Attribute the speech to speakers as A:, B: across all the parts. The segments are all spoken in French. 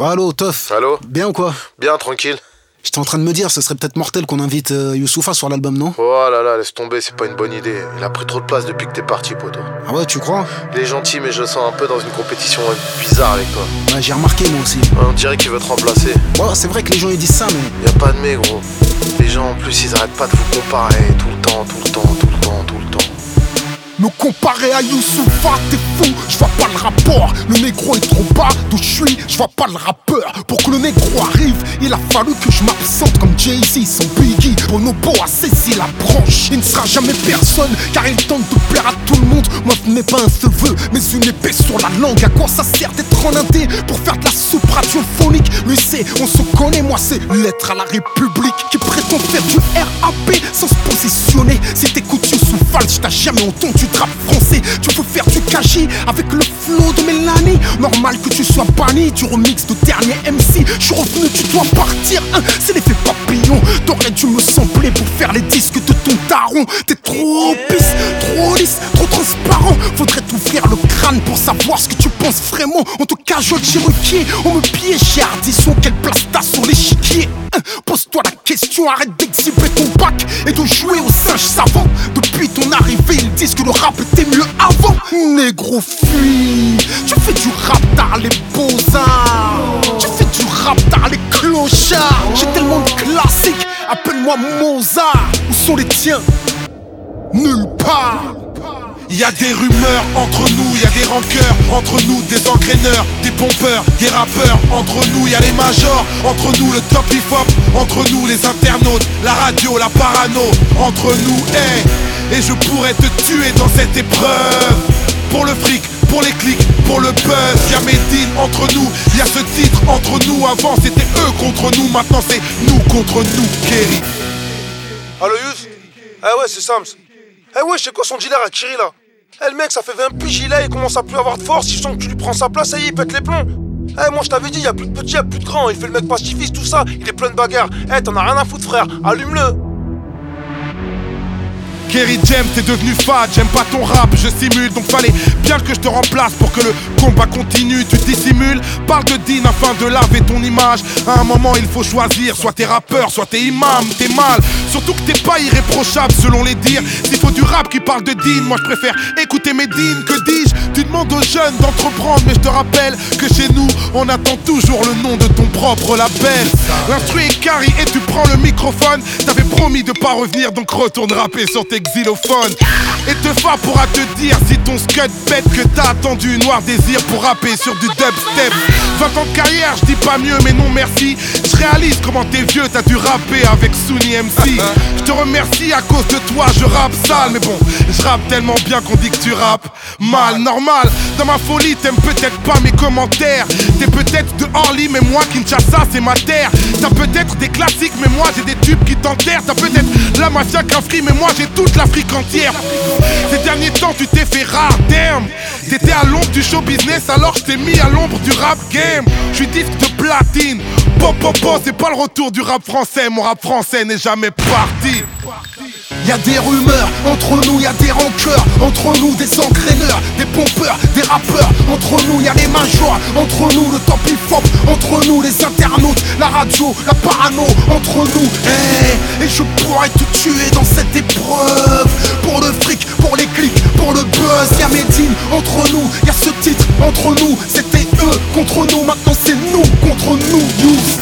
A: Allô, Toff.
B: Allô?
A: Bien ou quoi?
B: Bien, tranquille.
A: J'étais en train de me dire, ce serait peut-être mortel qu'on invite Youssoupha sur l'album, non?
B: Oh là là, laisse tomber, c'est pas une bonne idée. Il a pris trop de place depuis que t'es parti, poto.
A: Ah ouais, tu crois?
B: Il est gentil, mais je le sens un peu dans une compétition bizarre avec toi.
A: Ouais, j'ai remarqué moi aussi.
B: On dirait qu'il veut te remplacer.
A: Ouais, c'est vrai que les gens ils disent ça, mais...
B: Y a pas de mais, gros. Les gens, en plus, ils arrêtent pas de vous comparer tout le temps.
C: Me comparer à Youssoupha, t'es fou, je vois pas le rapport. Le négro est trop bas, d'où je suis, je vois pas le rappeur. Pour que le négro arrive, il a fallu que je m'absente comme Jay-Z, son Biggie. Bonobo a saisi la branche, il ne sera jamais personne, car il tente de plaire à tout le monde. Moi je n'ai pas un cheveu, mais une épée sur la langue. À quoi ça sert d'être en indé pour faire de la soupe radiophonique? Lui c'est, on se connaît, moi c'est l'être à la République qui prétend faire du RAP sans se positionner. Si t'écoutes Youssoupha, je t'ai jamais entendu rap français. Tu veux faire du KJ avec le flow de Mélanie? Normal que tu sois banni du remix de dernier MC. Je suis revenu, tu dois partir, hein, c'est l'effet papillon. T'aurais dû me sampler pour faire les disques de ton daron. T'es trop pisse, trop lisse, trop transparent. Faudrait t'ouvrir le crâne pour savoir ce que tu penses vraiment. On te cajole chez Ruquier, on me piège chez Ardisson. Quelle place t'as sur l'échiquier, hein? Pose-toi la question, arrête d'exhiber ton bac et de jouer au singe savant. Depuis ton arrivée, ils disent que le rap était mieux avant. Négro fuis, tu fais du rap tard les beaux-arts. Tu fais du rap tard les clochards. J'ai tellement de classiques, appelle-moi Mozart. Où sont les tiens? Nulle part.
D: Y'a des rumeurs entre nous, y'a des rancœurs entre nous, des engraineurs, des pompeurs, des rappeurs. Entre nous y'a les majors, entre nous le top hip-hop, entre nous les internautes, la radio, la parano. Entre nous, hey, et je pourrais te tuer dans cette épreuve. Pour le fric, pour les clics, pour le buzz. Y'a Medine entre nous, y'a ce titre entre nous. Avant c'était eux contre nous, maintenant c'est nous contre nous, Kerry.
E: Allo Yous? Eh ouais, c'est Sams. Eh ouais, c'est quoi son dealer à Kiri là? Eh le mec, ça fait 20 piges, il est, il commence à plus avoir de force. Il sent que tu lui prends sa place, ça y est, il pète les plombs. Eh moi je t'avais dit, y'a plus de petit, y'a plus de grand. Il fait le mec pacifiste, tout ça, il est plein de bagarres. Eh t'en as rien à foutre frère, allume-le.
D: Kerry James, t'es devenu fade, j'aime pas ton rap, je simule. Donc fallait bien que je te remplace pour que le combat continue. Tu dissimules, parle de Dean afin de laver ton image. À un moment il faut choisir, soit t'es rappeur, soit t'es imam, t'es mal. Surtout que t'es pas irréprochable selon les dires. S'il faut du rap qui parle de Dean, moi je préfère écouter Medine. Que dis-je? Tu demandes aux jeunes d'entreprendre, mais je te rappelle que chez nous on attend toujours le nom de ton propre label. L'instru est carré et tu prends le microphone. T'avais promis de pas revenir, donc retourne rapper sur tes xylophones. Et Tefa pourra te dire si ton scud pète que t'as attendu Noir Désir pour rapper sur du dubstep. 20 ans de carrière, je dis pas mieux mais non merci. Je réalise comment t'es vieux, t'as dû rapper avec Souni MC. Je te remercie, à cause de toi je rappe sale. Mais bon, je rappe tellement bien qu'on dit que tu rappes mal. Normal, dans ma folie t'aimes peut-être pas mes commentaires. T'es peut-être de Orly mais moi Kinshasa c'est ma terre. T'as peut-être des classiques mais moi j'ai des tubes qui t'enterrent. T'as peut-être la mafia Cafri mais moi j'ai toute l'Afrique entière. Ces derniers temps tu t'es fait rare, damn. T'étais à l'ombre du show business alors je t'ai mis à l'ombre du rap game. Je suis disque de platine. Popopo, c'est pas le retour du rap français. Mon rap français n'est jamais parti.
C: Y'a des rumeurs, entre nous y'a des rancœurs. Entre nous des engraineurs, des pompeurs, des rappeurs. Entre nous y'a les majors, entre nous le top hip-hop. Entre nous les internautes, la radio, la parano. Entre nous, hey, et je pourrais te tuer dans cette épreuve. Pour le fric, pour les clics, pour le buzz. Y'a Medine, entre nous, y'a ce titre. Entre nous, c'était eux contre nous. Maintenant c'est nous contre nous, youth.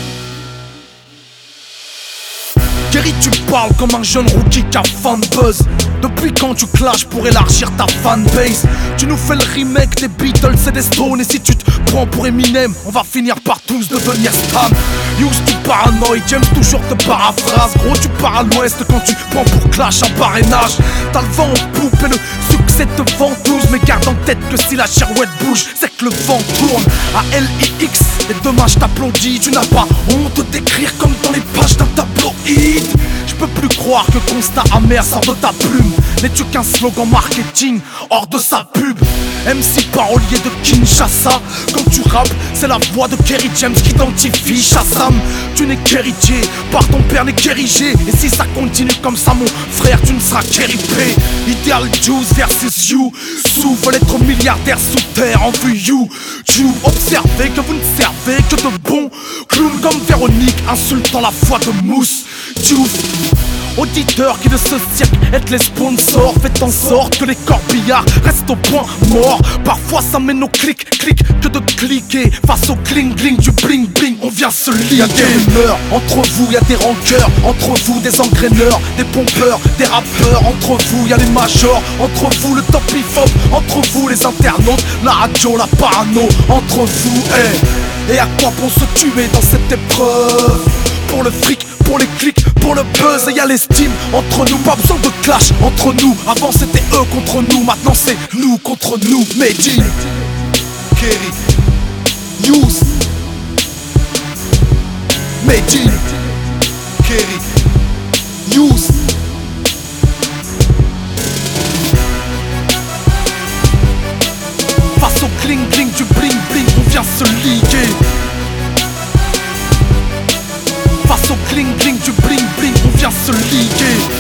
C: Kerry, tu parles comme un jeune rookie qui a fan buzz. Depuis quand tu clashes pour élargir ta fanbase? Tu nous fais le remake des Beatles et des Stones. Et si tu te prends pour Eminem, on va finir par tous devenir Stan. Use tu paranoïe, James toujours te paraphrase. Gros tu pars à l'ouest quand tu prends pour Clash un parrainage. T'as le vent en poupe et le succès te ventouse. Mais garde en tête que si la girouette bouge, c'est que le vent tourne. À LIX, et demain je t'applaudis. Tu n'as pas honte d'écrire comme dans les pages d'un tabloïd. Je peux plus croire que constat amer sort de ta plume. N'es-tu qu'un slogan marketing hors de sa pub? MC parolier de Kinshasa. Quand tu rappes, c'est la voix de Kerry James qui identifie Shazam. Tu n'es qu'héritier, par ton père n'est qu'érigé. Et si ça continue comme ça mon frère, tu ne seras qu'hérité. Ideal Juice versus you. Sous veulent être milliardaires sous terre en vue you. Tu observez que vous ne servez que de bon. Clown comme Véronique, insultant la foi de Mousse. Diouf. Auditeurs qui de ce siècle êtes les sponsors, faites en sorte que les corbillards restent au point mort. Parfois ça mène au clic que de cliquer face au cling cling du bling bling. On vient se lier. Y'a des rumeurs entre vous, y'a des rancœurs entre vous, des engraineurs, des pompeurs, des rappeurs entre vous, y'a les majors entre vous, le top hip-hop entre vous, les internautes, la radio, la parano entre vous. Et à quoi bon se tuer dans cette épreuve? Pour le fric, pour les clics, pour le buzz, et y'a l'estime entre nous, pas besoin de clash entre nous. Avant c'était eux contre nous, maintenant c'est nous contre nous. Medine,
D: Kerry,
C: Youss, Medine,
D: Kerry,
C: Youss. Face au cling cling du bling bling, on vient se liguer. Face au cling cling du bling bling, on vient se liguer.